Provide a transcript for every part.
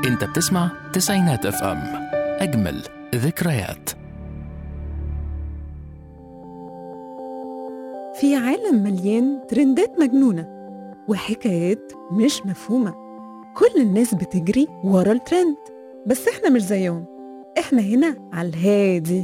انت بتسمع تسعينات اف ام، اجمل ذكريات. في عالم مليان ترندات مجنونة وحكايات مش مفهومة. كل الناس بتجري ورا الترند، بس احنا مش زيهم. احنا هنا على الهادي،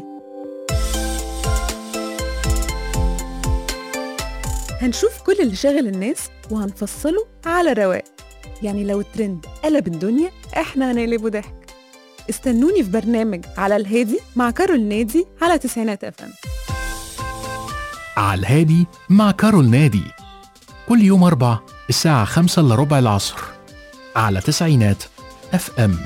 هنشوف كل اللي شاغل الناس وهنفصله على رواق. يعني لو الترند قلب الدنيا، احنا هنقلبه ضحك. استنوني في برنامج على الهادي مع كارول نادي على تسعينات اف ام. على الهادي مع كارول نادي، كل يوم 4 الساعة 5:15 العصر على تسعينات اف ام.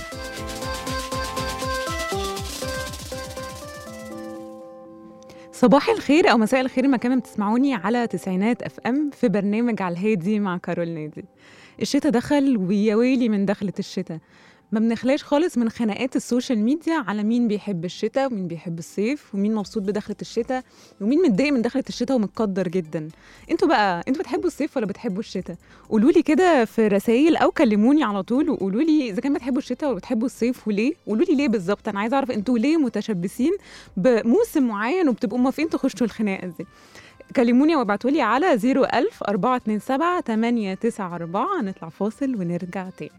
صباح الخير أو مساء الخير مكان ما بتسمعوني على تسعينات اف ام في برنامج على الهادي مع كارول نادي. الشتاء دخل ويا ويلي من دخلة الشتاء. ما بنخلاش خالص من خناقات السوشيال ميديا على مين بيحب الشتاء ومين بيحب الصيف ومين مبسوط بدخلة الشتاء ومين متضايق من دخلة الشتاء ومتقدر جدا. انتوا بتحبوا الصيف ولا بتحبوا الشتاء؟ قولوا لي كده في رسائل او كلموني على طول وقولوا لي اذا كان بتحبوا الشتاء ولا بتحبوا الصيف وليه. قولوا لي ليه بالظبط، انا عايزه اعرف انتوا ليه متشبثين بموسم معين وبتبقوا موافقين تخشوا الخناقه دي. كلموني وابعتوا لي على 01000 427 894. نطلع فاصل ونرجع تاني.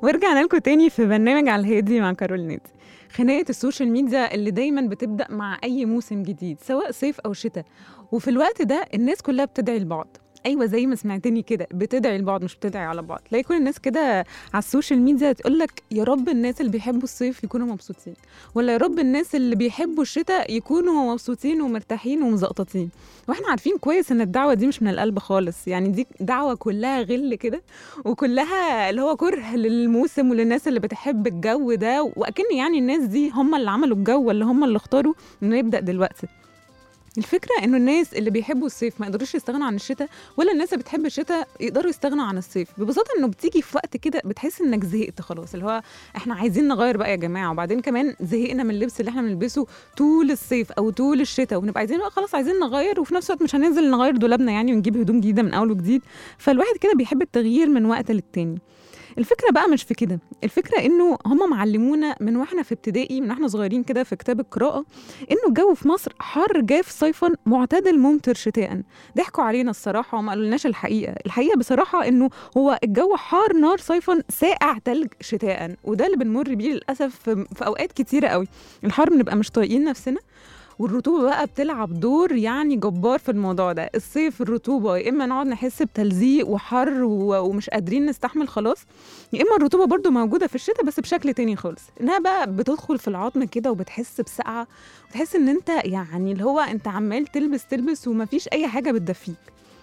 ورجعنا لكم تاني في برنامج على الهادي مع كارول نادي. خناقة السوشيال ميديا اللي دايما بتبدأ مع أي موسم جديد سواء صيف أو شتاء، وفي الوقت ده الناس كلها بتدعي لبعض. ايوه زي ما سمعتني كده، بتدعي لبعض مش بتدعي على بعض. تلاقي كل الناس كده على السوشيال ميديا تقول لك يا رب الناس اللي بيحبوا الصيف يكونوا مبسوطين، ولا يا رب الناس اللي بيحبوا الشتاء يكونوا مبسوطين ومرتاحين ومزقططين. واحنا عارفين كويس ان الدعوه دي مش من القلب خالص، يعني دي دعوه كلها غل كده، وكلها اللي هو كره للموسم وللناس اللي بتحب الجو ده، واكن يعني الناس دي هم اللي عملوا الجو ولا هم اللي اختاروا انه يبدا دلوقتي. الفكرة انه الناس اللي بيحبوا الصيف ما يقدروش يستغنوا عن الشتاء، ولا الناس اللي بتحب الشتاء يقدروا يستغنوا عن الصيف. ببساطة انه بتيجي في وقت كده بتحس انك زهقت خلاص، اللي هو احنا عايزين نغير بقى يا جماعة، وبعدين كمان زهقنا من اللبس اللي احنا بنلبسه طول الصيف او طول الشتاء، ونبقى عايزين بقى خلاص عايزين نغير، وفي نفس الوقت مش هننزل نغير دولابنا يعني ونجيب هدوم جديدة من اول وجديد. فالواحد كده بيحب التغيير من وقت للتاني. الفكرة بقى مش في كده، الفكرة انه هم معلمونا من واحنا في ابتدائي، من واحنا صغيرين كده في كتاب القراءة، انه الجو في مصر حر جاف صيفا معتدل ممطر شتاء. ضحكوا علينا الصراحة وما قالولناش الحقيقة بصراحة انه هو الجو حار نار صيفا ساقع تلج شتاء، وده اللي بنمر بيه للأسف في اوقات كتيرة قوي. الحر بنبقى مش طايقين نفسنا، والرطوبة بقى بتلعب دور يعني جبار في الموضوع ده. الصيف الرطوبة يا إما نقعد نحس بتلزيق وحر ومش قادرين نستحمل خلاص، يا إما الرطوبة برضو موجودة في الشتاء بس بشكل تاني خالص، إنها بقى بتدخل في العظم كده وبتحس بسقعة، وتحس إن أنت يعني اللي هو أنت عمال تلبس ومفيش أي حاجة بتدفيك.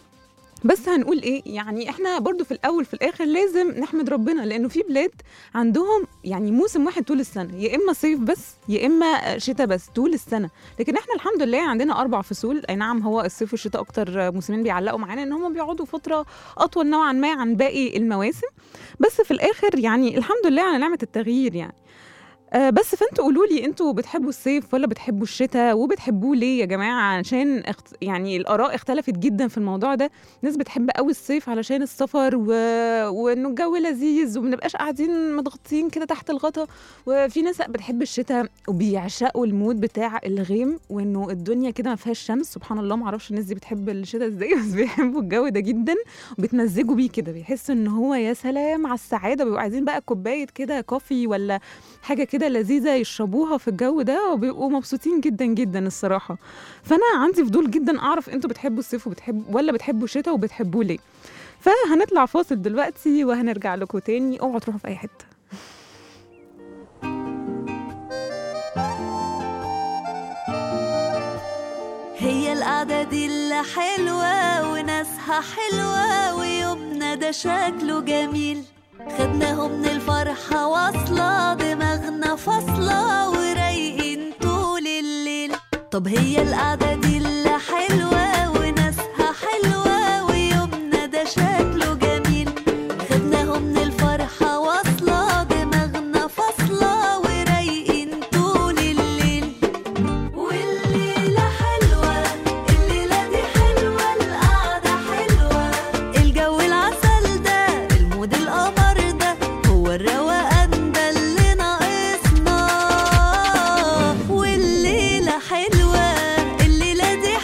بس هنقول ايه، يعني احنا برضو في الاول في الاخر لازم نحمد ربنا، لانه في بلاد عندهم يعني موسم واحد طول السنه، يا اما صيف بس يا اما شتاء بس طول السنه. لكن احنا الحمد لله عندنا 4 فصول. اي نعم هو الصيف والشتاء اكتر موسمين بيعلقوا معانا، ان هم بيقعدوا فتره اطول نوعا ما عن باقي المواسم، بس في الاخر يعني الحمد لله على نعمه التغيير يعني. بس فانتوا قولوا لي انتوا بتحبوا الصيف ولا بتحبوا الشتاء، وبتحبوه ليه يا جماعه؟ عشان يعني الاراء اختلفت جدا في الموضوع ده. ناس بتحب قوي الصيف علشان السفر وانه الجو لذيذ ومنبقاش قاعدين مضغوطين كده تحت الغطا، وفي ناس بتحب الشتاء وبيعشقوا المود بتاع الغيم وانه الدنيا كده ما فيهاش شمس. سبحان الله ما اعرفش الناس دي بتحب الشتاء ازاي، بس بيحبوا الجو ده جدا وبتمزجوا بيه كده، بيحسوا ان هو يا سلام على السعاده، بيبقوا عايزين بقى كوبايه كده كوفي ولا حاجه كده لذيذه يشربوها في الجو ده، وبيبقوا مبسوطين جدا جدا الصراحه. فانا عندي فضول جدا اعرف انتوا بتحبوا الصيف ولا بتحبوا الشتاء، وبتحبوه ليه؟ فهنطلع فاصل دلوقتي وهنرجع لكم تاني، اوعوا تروحوا في اي حته. هي القعدة دي اللي حلوة وناسها حلوة ويومنا ده شكله جميل، خدناهم من الفرحة واصلة دماغنا فاصلة ورايقين طول الليل. طب هي القعدة دي اللي حلوة وناسها حلوة ويومنا ده شكله جميل، خدناهم من الفرحة واصلة دماغنا فاصلة ورايقين طول الليل. والليلة حلوة، الليلة دي حلوة، القعدة حلوة، الجو العسل ده، المود القمر ده، هو الروقان ده اللي ناقصنا. والليلة حلوة، الليلة دي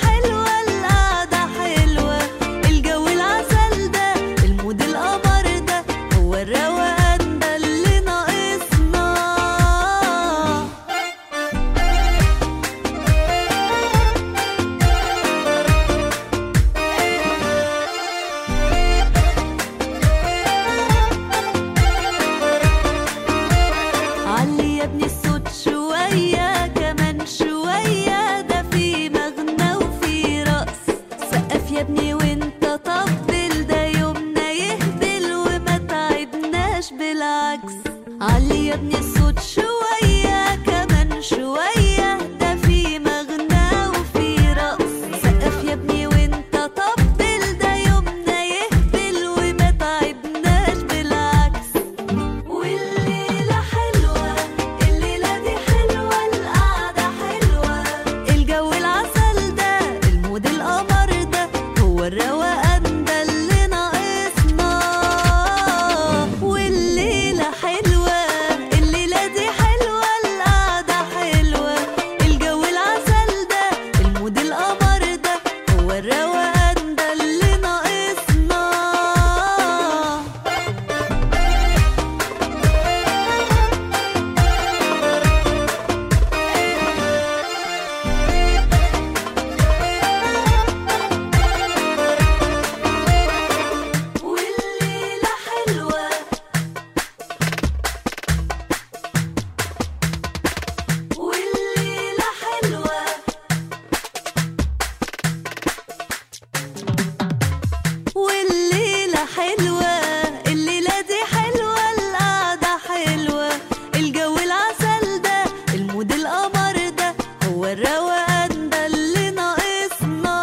حلوة، الليلة دي حلوة، القعدة حلوة، الجو العسل ده، المود القمر ده، هو الروقان ده اللي ناقصنا.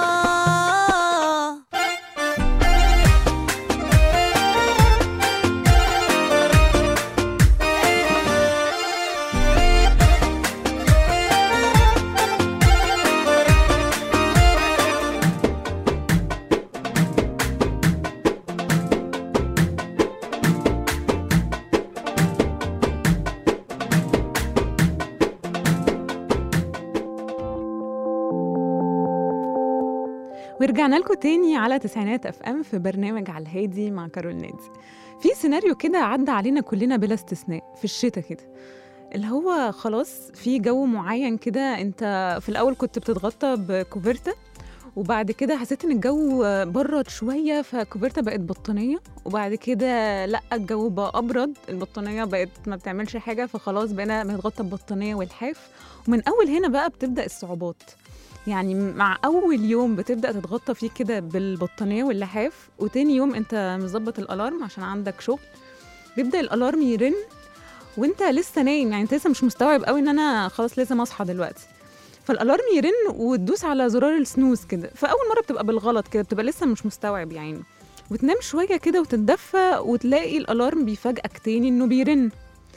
ورجعنا لكم تاني على تسعينات اف ام في برنامج على الهادي مع كارول نادي. في سيناريو كده عدى علينا كلنا بلا استثناء في الشتاء كده، اللي هو خلاص في جو معين كده، انت في الاول كنت بتتغطى بكوفرتا، وبعد كده حسيت ان الجو برد شويه فكوفرتا بقت بطانيه، وبعد كده لا الجو بقى ابرد، البطانيه بقت ما بتعملش حاجه، فخلاص بقينا بنتغطى ببطانيه والحاف. ومن اول هنا بقى بتبدا الصعوبات، يعني مع اول يوم بتبدا تتغطى فيه كده بالبطانيه واللحاف، وتاني يوم انت مظبط الالارم عشان عندك شغل، بيبدا الالارم يرن وانت لسه نايم، يعني انت لسه مش مستوعب قوي ان انا خلاص لازم اصحى دلوقتي، فالالارم يرن وتدوس على زرار السنوز كده، فاول مره بتبقى بالغلط كده، بتبقى لسه مش مستوعب يعني، وتنام شويه كده وتتدفى وتلاقي الالارم بيفاجئك تاني انه بيرن،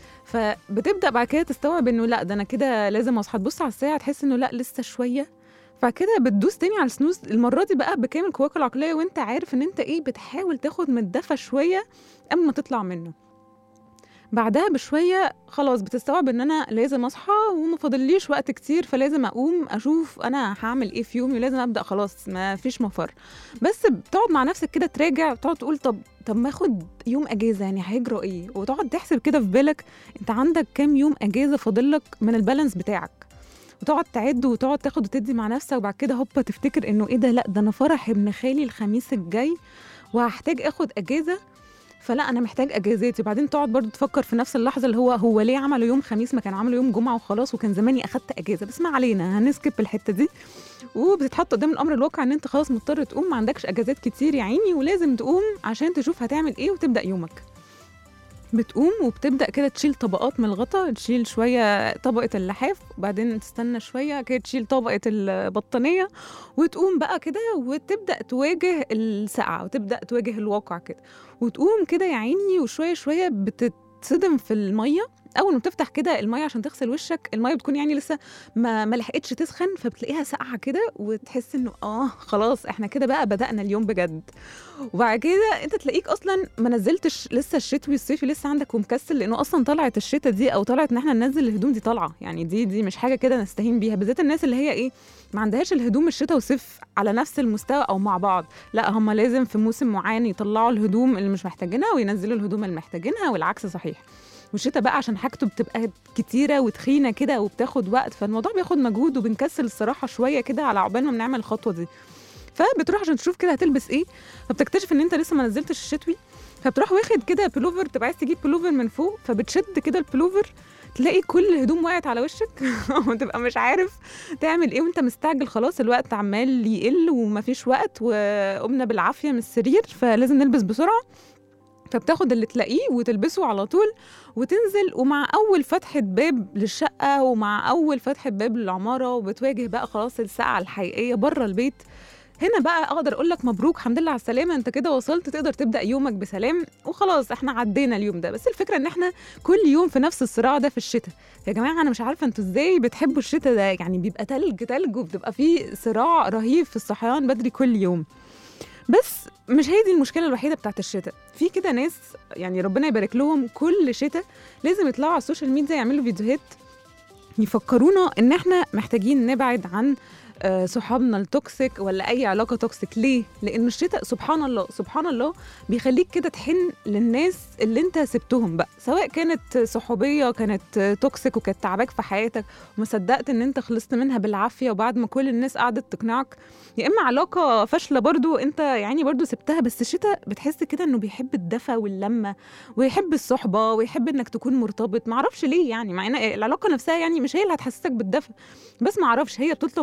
فبتبدا بعد كده تستوعب انه لا ده انا كده لازم اصحى، تبص على الساعه تحس انه لا لسه شويه، فكده بتدوس تاني على السنوز، المره دي بقى بكامل قواك العقليه وانت عارف ان انت ايه بتحاول تاخد من الدفى شويه قبل ما تطلع منه. بعدها بشويه خلاص بتستوعب ان انا لازم اصحى وما فاضليش وقت كتير، فلازم اقوم اشوف انا هعمل ايه في يومي ولازم ابدا خلاص ما فيش مفر. بس بتقعد مع نفسك كده تراجع، تقعد تقول طب ما اخد يوم اجازه، يعني هيجرى ايه، وتقعد تحسب كده في بالك انت عندك كام يوم اجازه فاضلك من البالانس بتاعك، وتقعد تعد وتقعد تاخد وتدي مع نفسك، وبعد كده هوبا تفتكر انه ايه ده، لا ده انا فرح ابن خالي الخميس الجاي وهحتاج اخد اجازه، فلا انا محتاج اجازاتي. وبعدين تقعد برضو تفكر في نفس اللحظه اللي هو ليه عملوا يوم خميس، ما كان عملوا يوم جمعه وخلاص وكان زماني اخدت اجازه، بس ما علينا هنسكب الحته دي. وبتتحط قدام الامر الواقع ان انت خلاص مضطر تقوم، ما عندكش اجازات كتير يا عيني، ولازم تقوم عشان تشوف هتعمل ايه وتبدا يومك. بتقوم وبتبدا كده تشيل طبقات من الغطا، تشيل شويه طبقه اللحاف، وبعدين تستنى شويه كده تشيل طبقه البطانيه، وتقوم بقى كده وتبدا تواجه السقعه وتبدا تواجه الواقع كده، وتقوم كده يا عيني، وشويه شويه بتتصدم في الميه. اول ما بتفتح كده الميه عشان تغسل وشك، الميه بتكون يعني لسه ما لحقتش تسخن، فبتلاقيها ساقعه كده وتحس انه خلاص احنا كده بقى بدأنا اليوم بجد. وبعد كده انت تلاقيك اصلا ما نزلتش لسه الشتوي الصيفي لسه عندك ومكسل، لانه اصلا طلعت الشتاء دي او طلعت ان احنا ننزل الهدوم دي طالعه، يعني دي مش حاجه كده نستهين بيها، بالذات الناس اللي هي ايه ما عندهاش الهدوم الشتاء والصيف على نفس المستوى او مع بعض، لا هم لازم في موسم معين يطلعوا الهدوم اللي مش محتاجينها وينزلوا الهدوم اللي محتاجينها، والعكس صحيح. والشتاء بقى عشان حاجته بتبقى كتيره وتخينه كده وبتاخد وقت، فالموضوع بياخد مجهود وبنكسل الصراحه شويه كده على عقبال ما بنعمل الخطوه دي. فبتروح عشان تشوف كده هتلبس ايه، فبتكتشف ان انت لسه ما نزلتش الشتوي، فبتروح واخد كده بلوفر، تبقى عايز تجيب بلوفر من فوق، فبتشد كده البلوفر تلاقي كل الهدوم وقعت على وشك وتبقى مش عارف تعمل ايه، وانت مستعجل خلاص الوقت عمال يقل ومفيش وقت وقمنا بالعافيه من السرير فلازم نلبس بسرعه، فبتاخد اللي تلاقيه وتلبسه على طول وتنزل. ومع أول فتحة باب للشقة ومع أول فتحة باب للعمارة وبتواجه بقى خلاص الساعة الحقيقية بره البيت، هنا بقى أقدر أقول لك مبروك، الحمد لله على السلامة، أنت كده وصلت تقدر تبدأ يومك بسلام وخلاص احنا عدينا اليوم ده. بس الفكرة إن احنا كل يوم في نفس الصراع ده في الشتاء. يا جماعة أنا مش عارفة أنتوا إزاي بتحبوا الشتاء ده، يعني بيبقى تلج وبتبقى فيه صراع رهيب في الصحيان بدري كل يوم. بس مش هي دي المشكلة الوحيدة بتاعت الشتاء، في كده ناس يعني ربنا يبارك لهم كل شتاء لازم يطلعوا على السوشيال ميديا يعملوا فيديوهات يفكرونا ان احنا محتاجين نبعد عن صحابنا التوكسيك ولا اي علاقه توكسيك. ليه؟ لان الشتاء سبحان الله بيخليك كده تحن للناس اللي انت سبتهم بقى، سواء كانت صحوبيه كانت توكسيك وكانت تعباك في حياتك وما صدقت ان انت خلصت منها بالعافيه وبعد ما كل الناس قعدت تقنعك، يا اما علاقه فاشله برضو انت يعني برضو سبتها. بس الشتاء بتحس كده انه بيحب الدفى واللمه ويحب الصحبه ويحب انك تكون مرتبط، معرفش ليه يعني، مع ان العلاقه نفسها يعني مش هي اللي هتحسسك بالدفى، بس معرفش هي بتطلب مع الناس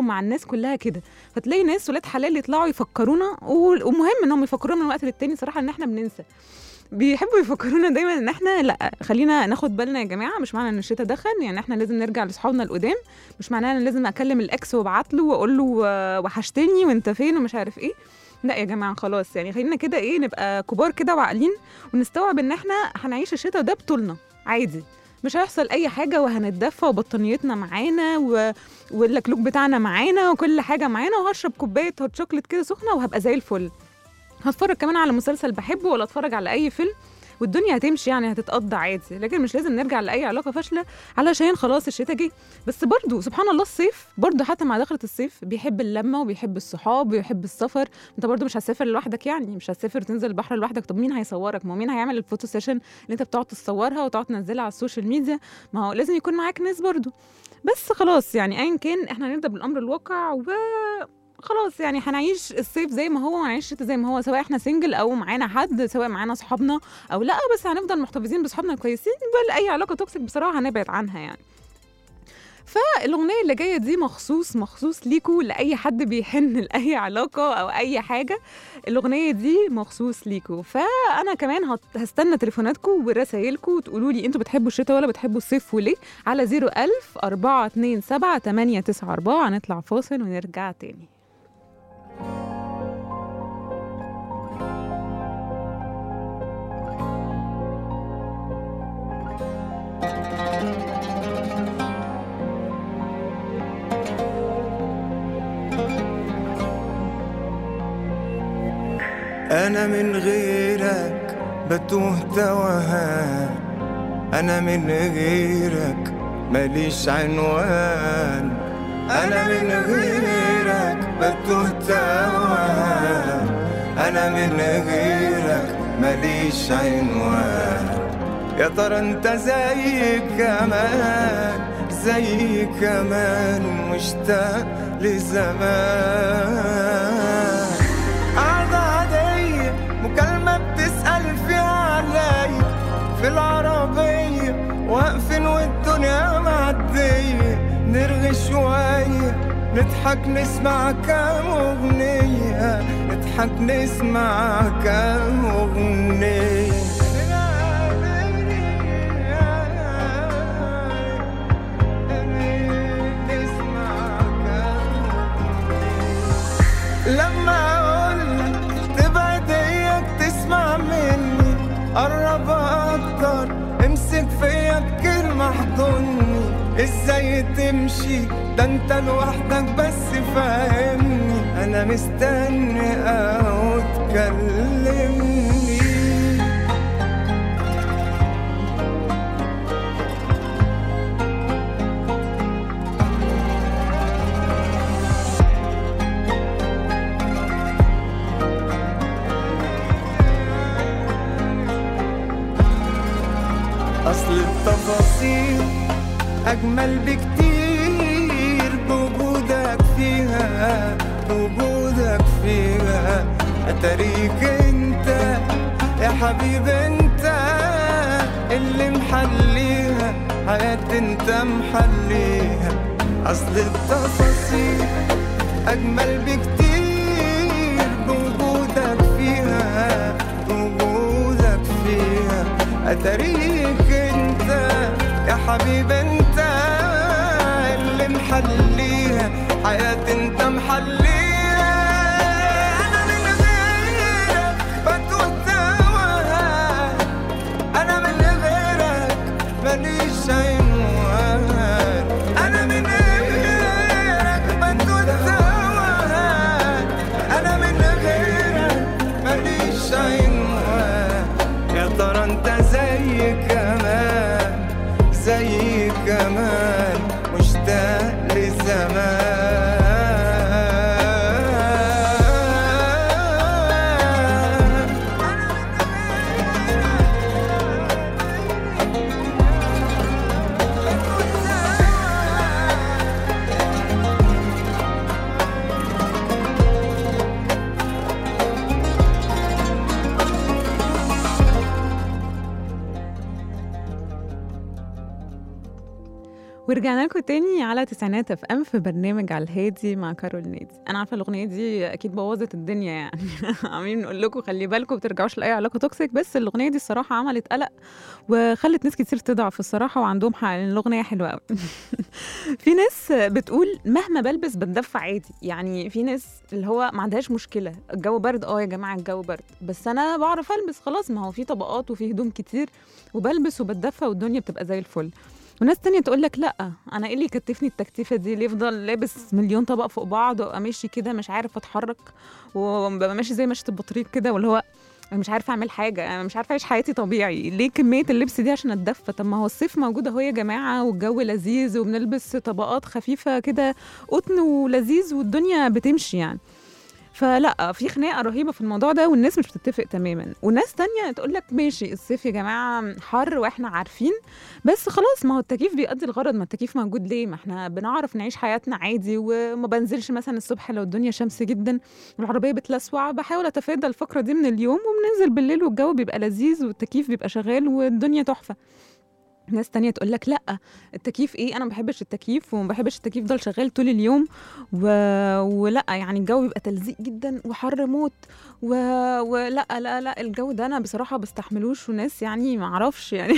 الناس كلها كده. فتلاقي ناس ولاد حلال يطلعوا يفكرونا، ومهم انهم يفكرونا من وقت للتاني صراحه ان احنا بننسى. بيحبوا يفكرونا دايما ان احنا لا، خلينا ناخد بالنا يا جماعه، مش معنى ان الشتاء دخل يعني احنا لازم نرجع لاصحابنا القدام، مش معناه ان لازم اكلم الاكس وابعت له واقول له وحشتني وانت فين ومش عارف ايه. لا يا جماعه خلاص، يعني خلينا كده ايه، نبقى كبار كده وعاقلين، ونستوعب ان احنا هنعيش الشتاء ده بطولنا عادي، مش هيحصل اي حاجه، وهنتدفى وبطانيتنا معانا واللكلوك بتاعنا معانا وكل حاجه معانا، وهشرب كوبايه هوت شوكليت كده سخنه وهبقى زي الفل. هتفرج كمان على مسلسل بحبه ولا اتفرج على اي فيلم، والدنيا هتمشي يعني، هتتقضى عادي. لكن مش لازم نرجع لاي علاقه فاشله علشان خلاص الشتاء جه. بس برضو سبحان الله الصيف برضو حتى مع دخلة الصيف بيحب اللمه وبيحب الصحاب وبيحب السفر. انت برضو مش هتسافر لوحدك، يعني مش هتسافر تنزل البحر لوحدك. طب مين هيصورك؟ ما هو مين هيعمل الفوتو سيشن اللي انت بتقعد تصورها وتقعد تنزلها على السوشيال ميديا؟ ما هو لازم يكون معاك ناس برضو. بس خلاص يعني ايا كان احنا هنبدا بالامر الواقع خلاص، يعني هنعيش الصيف زي ما هو وهنعيش الشتاء زي ما هو، سواء احنا سنجل او معانا حد، سواء معانا صحابنا او لا، بس هنفضل محتفظين بصحابنا كويسين. بل اي علاقه توكسيك بصراحه هنبعد عنها يعني. فالاغنيه اللي جايه دي مخصوص ليكوا، لاي حد بيحن لاي علاقه او اي حاجه، الاغنيه دي مخصوص ليكوا. فانا كمان هستنى تليفوناتكم ورسايلكم وتقولوا لي انتوا بتحبوا الشتاء ولا بتحبوا الصيف وليه، على 01000 427 894. هنطلع فاصل ونرجع تاني. أنا من غيرك بتوه توهان، أنا من غيرك ماليش عنوان، أنا من غيرك بتوه توهان، أنا من غيرك ماليش عنوان. يا ترى انت زي كمان مشتاق لزمان. قعدة عادية مكالمة بتسأل فيها عليا في العربية، واقفين والدنيا معدية، نرغي شوية نضحك نسمع كام أغنية، نضحك نسمع كام أغنية. لما أقولك تبعد إياك تسمع مني، قرب أكتر امسك فيا بكلمة احضني. إزاي تمشي ده انت لوحدك بس فاهمني، أنا مستني أو تكلمني. أصل التفاصيل أجمل بكتير بوجودك فيها، أتاريك أنت يا حبيب، أنت اللي محليها حياتي، أنت محليها. أصل التفاصيل أجمل بكتير بوجودك فيها، أتاريك أنت يا حبيب، أنت اللي محليها حياتي، أنت محليها. أنا من غيرك بتوه توهان، أنا من غيرك ماليش عنوان، أنا من غيرك بتوه توهان، أنا من غيرك ماليش عنوان. يا ترى انت زي ورجعنا لكم تاني على تسعينات اف ام في برنامج على الهادي مع كارول نادي. انا عارفه الاغنيه دي اكيد بوظت الدنيا يعني عاملين نقول لكم خلي بالكم ما ترجعوش لاي علاقه توكسيك، بس الاغنيه دي الصراحه عملت قلق وخلت ناس كتير تضعف الصراحه، وعندهم حق لان الاغنيه حلوه قوي. في ناس بتقول مهما بلبس بتدفى عادي، يعني في ناس اللي هو ما عندهاش مشكله الجو برد، يا جماعه الجو برد بس انا بعرف البس خلاص، ما هو في طبقات وفي هدوم كتير وبلبس وبتدفى والدنيا بتبقى زي الفل. وناس تانية تقول لك لا انا ايه اللي يكتفني التكتيفه دي، ليه افضل لابس مليون طبق فوق بعض وابقى ماشي كده مش عارف اتحرك وببقى ماشي زي مشية البطريق كده، واللي هو أنا مش عارفه اعمل حاجه، انا مش عارفه اعيش حياتي طبيعي، ليه كميه اللبس دي عشان اتدفى؟ طب ما هو الصيف موجود اهو يا جماعه والجو لذيذ وبنلبس طبقات خفيفه كده قطن ولذيذ والدنيا بتمشي يعني. فلا، في خناقه رهيبه في الموضوع ده والناس مش بتتفق تماما. وناس تانية تقول لك ماشي الصيف يا جماعه حر واحنا عارفين، بس خلاص ما هو التكييف بيؤدي الغرض، ما التكييف موجود ليه؟ ما احنا بنعرف نعيش حياتنا عادي، وما بنزلش مثلا الصبح لو الدنيا شمس جدا والعربيه بتلسوع، بحاول اتفادى الفقره دي من اليوم وبننزل بالليل والجو بيبقى لذيذ والتكييف بيبقى شغال والدنيا تحفه. ناس تانية تقول لك لا التكييف ايه، انا ما بحبش التكييف وما بحبش التكييف ده شغال طول اليوم ولا يعني الجو بيبقى تلزيق جدا وحر موت ولا لا لا الجو ده انا بصراحه بستحملوش. وناس يعني ما اعرفش يعني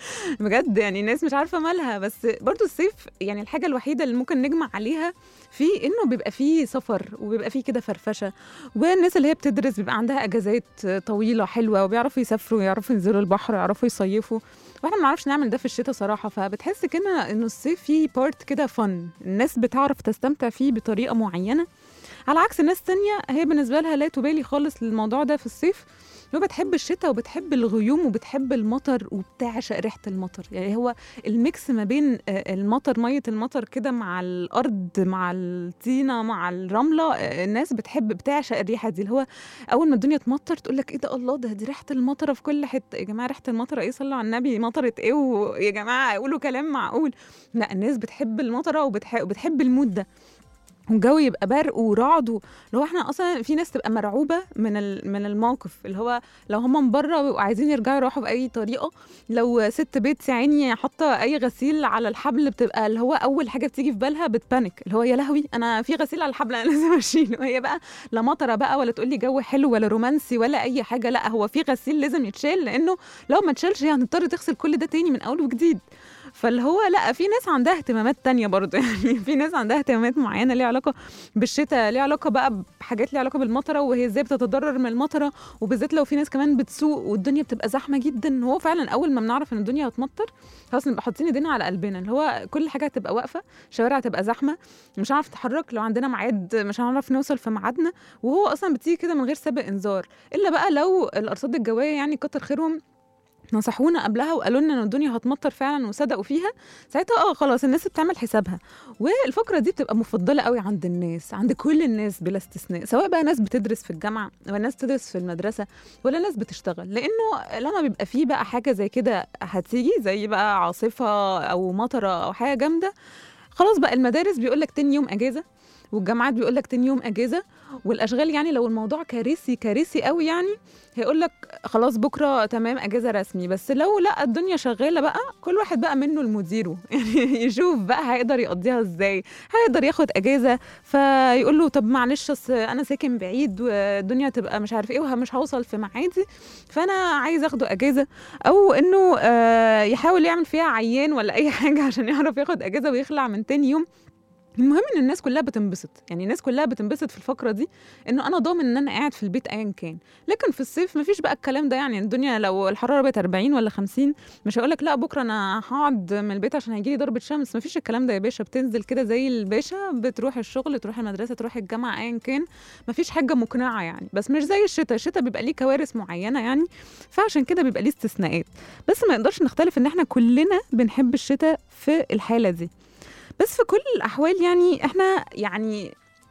بجد يعني ناس مش عارفه مالها. بس برضو الصيف يعني الحاجه الوحيده اللي ممكن نجمع عليها فيه انه بيبقى فيه سفر وبيبقى فيه كده فرفشه، والناس اللي هي بتدرس بيبقى عندها اجازات طويله حلوه وبيعرفوا يسافروا ويعرفوا ينزلوا البحر ويعرفوا يصيفوا، واحنا ما بنعرفش نعمل ده في الشتاء صراحه. فبتحس كده انه الصيف فيه بارت كده فن، الناس بتعرف تستمتع فيه بطريقه معينه، على عكس ناس تانية هي بالنسبه لها لا تبالي خالص للموضوع ده في الصيف، وبتحب الشتاء وبتحب الغيوم وبتحب المطر وبتعشق ريحه المطر. يعني هو الميكس ما بين المطر، ميه المطر كده مع الارض مع الطينه مع الرمله، الناس بتعشق الريحه دي، اللي هو اول ما الدنيا تمطر تقول لك ايه ده، الله ده دي ريحه المطره في كل حته. يا جماعه ريحه المطره ايه؟ صلوا على النبي، مطره ايه؟ ويا جماعه قولوا كلام معقول. لا الناس بتحب المطره وبتحب المود ده، والجو يبقى برق ورعد، لو احنا اصلا في ناس تبقى مرعوبه من الموقف، اللي هو لو هم من بره بيبقوا عايزين يرجعوا يروحوا باي طريقه، لو ست بيت عيني حاطه اي غسيل على الحبل بتبقى اللي هو اول حاجه بتيجي في بالها بتبانك، اللي هو يا لهوي انا في غسيل على الحبل انا لازم اشيله. وهي بقى لا مطره بقى ولا تقول لي جو حلو ولا رومانسي ولا اي حاجه، لا هو في غسيل لازم يتشال، لانه لو ما اتشالش هي هنضطر تغسل كل ده تاني من اول وجديد. فاللي هو لا، في ناس عندها اهتمامات تانية برضه يعني في ناس عندها اهتمامات معينة ليها علاقة بالشتاء، ليها علاقة بقى بحاجات ليها علاقة بالمطرة وهي ازاي بتتضرر من المطرة، وبالذات لو في ناس كمان بتسوق والدنيا بتبقى زحمة جدا. هو فعلا أول ما بنعرف إن الدنيا هتمطر خلاص نبقى حاطين ايدينا على قلبنا، اللي هو كل حاجة هتبقى واقفة، الشوارع هتبقى زحمة، مش هنعرف نتحرك، لو عندنا ميعاد مش هنعرف نوصل في ميعادنا، وهو أصلا بتيجي كده من غير سابق إنذار، إلا بقى لو الأرصاد الجوية يعني كتر خيرهم نصحونا قبلها وقالوا لنا ان الدنيا هتمطر فعلا وصدقوا فيها، ساعتها خلاص الناس بتعمل حسابها. والفكره دي بتبقى مفضله قوي عند الناس، عند كل الناس بلا استثناء، سواء بقى ناس بتدرس في الجامعه ولا ناس تدرس في المدرسه ولا ناس بتشتغل، لانه لما بيبقى فيه بقى حاجه زي كده هتيجي زي بقى عاصفه او مطره او حاجه جامده، خلاص بقى المدارس بيقول لك تاني يوم اجازه، والجامعات بيقول لك تاني يوم اجازه، والاشغال يعني لو الموضوع كارثي قوي يعني هيقول لك خلاص بكره تمام اجازه رسمي. بس لو لا الدنيا شغاله بقى كل واحد بقى منه لمديره يعني يشوف بقى هيقدر يقضيها ازاي، هيقدر ياخد اجازه فيقول له طب معلش انا ساكن بعيد والدنيا تبقى مش عارف ايه ومش هوصل في ميعادي فانا عايز اخده اجازه، او انه يحاول يعمل فيها عيان ولا اي حاجه عشان يعرف ياخد اجازه ويخلع من تاني يوم. المهم ان الناس كلها بتنبسط، يعني الناس كلها بتنبسط في الفقره دي، انه انا ضامن ان انا قاعد في البيت ايا كان. لكن في الصيف مفيش بقى الكلام ده، يعني الدنيا لو الحراره بقت 40 ولا 50 مش هقول لك لا بكره انا هقعد من البيت عشان هيجي لي ضربه شمس، مفيش الكلام ده يا باشا، بتنزل كده زي الباشا، بتروح الشغل تروح المدرسه تروح الجامعه ايا كان، مفيش حاجه مقنعه يعني. بس مش زي الشتاء بيبقى ليه كوارث معينه يعني، فعشان كده بيبقى ليه استثناءات، بس ما نقدرش نختلف ان احنا كلنا بنحب الشتاء في الحاله دي. بس في كل الأحوال يعني إحنا يعني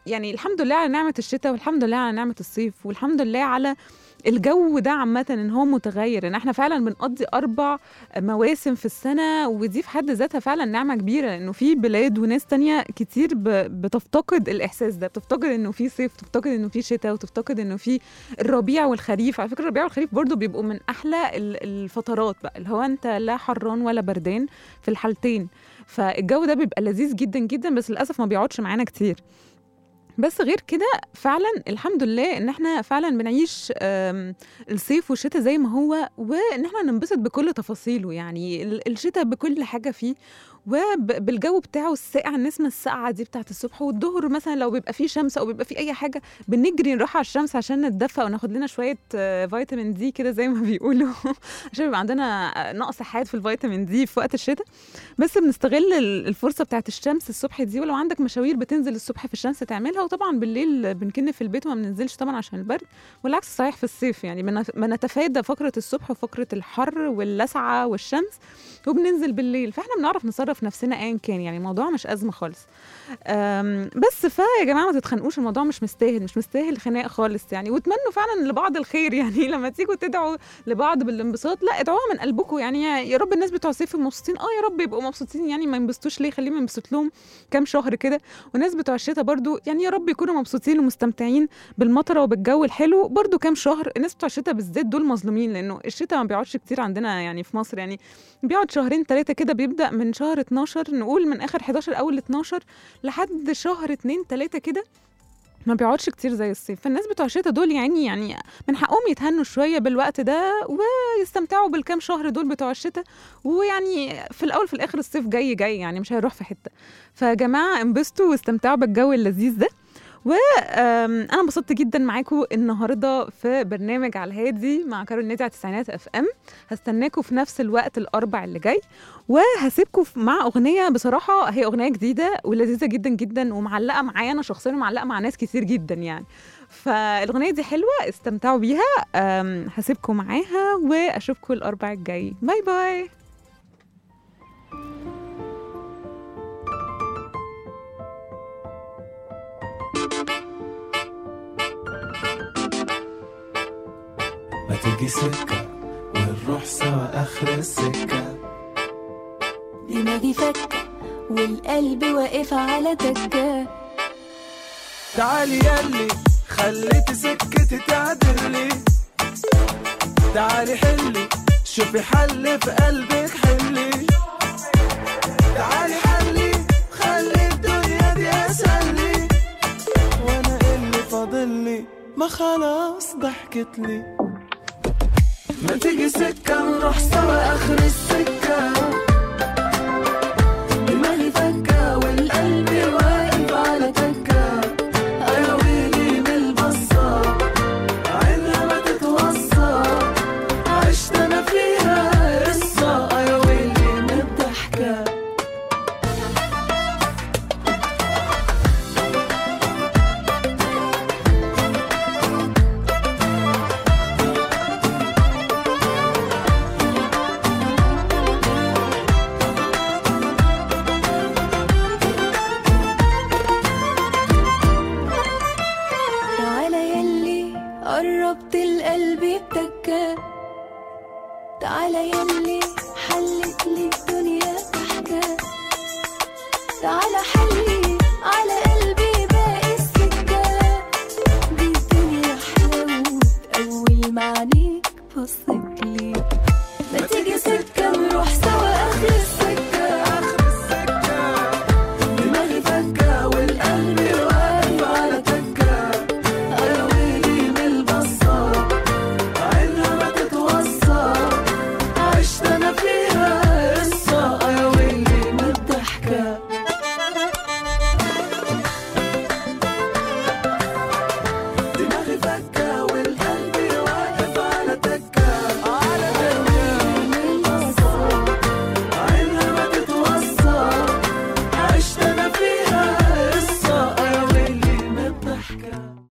يعني الحمد لله على نعمة الشتاء، والحمد لله على نعمة الصيف، والحمد لله على الجو ده عامة، ان هو متغير، ان احنا فعلا بنقضي 4 مواسم في السنة، ودي في حد ذاتها فعلا نعمة كبيرة، لانه في بلاد وناس تانية كتير بتفتقد الاحساس ده، بتفتقد انه في صيف، تفتقد انه في شتاء، وتفتقد انه في الربيع والخريف. على فكرة الربيع والخريف برضو بيبقوا من احلى الفترات بقى، اللي هو انت لا حران ولا بردان في الحالتين، فالجو ده بيبقى لذيذ جدا جدا، بس للأسف ما بيقعدش معانا كتير. بس غير كده فعلا الحمد لله ان احنا فعلا بنعيش الصيف والشتاء زي ما هو، وان احنا ننبسط بكل تفاصيله، يعني الشتاء بكل حاجة فيه، وبالجو بتاعه الساقع، النسمة الساقعة دي بتاعت الصبح، والظهر مثلا لو بيبقى فيه شمس او بيبقى فيه اي حاجة بنجري نروح على الشمس عشان نتدفى وناخد لنا شوية فيتامين دي كده زي ما بيقولوا عشان بيبقى عندنا نقص حاد في الفيتامين دي في وقت الشتاء. بس بنستغل الفرصة بتاعت الشمس الصبح دي، ولو عندك مشاوير بتنزل الصبح في الشمس تعملها، وطبعا بالليل بنكن في البيت وما بننزلش طبعا عشان البرد، والعكس صحيح في الصيف، يعني بنتفادى فقرة الصبح وفقرة الحر واللسعة والشمس، وبننزل بالليل، فاحنا بنعرف نصرف نفسنا ايا كان، يعني الموضوع مش أزمة خالص. بس فيا جماعة ما تتخنقوش، الموضوع مش مستاهل خناق خالص يعني، واتمنوا فعلا لبعض الخير، يعني لما تيجوا تدعوا لبعض بالانبساط لا ادعوها من قلبكم، يعني يا رب الناس بتوع الصيف مبسوطين، يا رب يبقوا مبسوطين، يعني ما ينبسطوش ليه، خليهم ينبسط لهم كام شهر كده، والناس بتوع الشتاء برضو يعني يا رب يكونوا مبسوطين ومستمتعين بالمطره وبالجو الحلو برضو كام شهر. الناس بتوع الشتاء بالذات دول مظلومين، لانه الشتاء ما بيقعدش كتير عندنا يعني في مصر، يعني بيقعد 2-3 كده، بيبدا من شهر 12 نقول من اخر 11 اول 12 لحد شهر 2-3 كده، ما بيقعدش كتير زي الصيف. فالناس بتوع الشتاء دول يعني من حقهم يتهنوا شويه بالوقت ده ويستمتعوا بالكام شهر دول بتوع الشتاء، ويعني في الاول في الاخر الصيف جاي يعني مش هيروح في حته. فيا جماعه انبسطوا واستمتعوا بالجو اللذيذ ده. وانا انبسطت جدا معاكم النهارده في برنامج على الهادي مع كارول نادي على تسعينات اف ام. هستناكم في نفس الوقت الاربع اللي جاي، وهسيبكم مع اغنيه بصراحه هي اغنيه جديده ولذيذه جدا جدا، ومعلقه معايا انا شخصيا، ومعلقه مع ناس كتير جدا يعني. فالاغنيه دي حلوه، استمتعوا بيها. هسيبكم معاها واشوفكم الاربع الجاي. باي باي. ما تيجي سكة ونروح سوا آخر السكة، دماغي فكة والقلب واقف على تكة. تعالي ياللي خليتي سكتي تعدلي، تعالي حلي شوفي حل في قلبك حلي، تعالي حلي خلي الدنيا دي أسهلي، وانا اللي فاضلي ما خلاص ضحكتلي. ما تيجي سكة نروح سوا آخر السكة، دماغي فكة والقلب واقف على تكة. يا ويلي من البصة عينها ما تتوصى، عشت أنا فيها قصة. يا ويلي من الضحكة. قربت القلب بتكة، تعالى يلي حلت لي الدنيا ضحكة، تعالى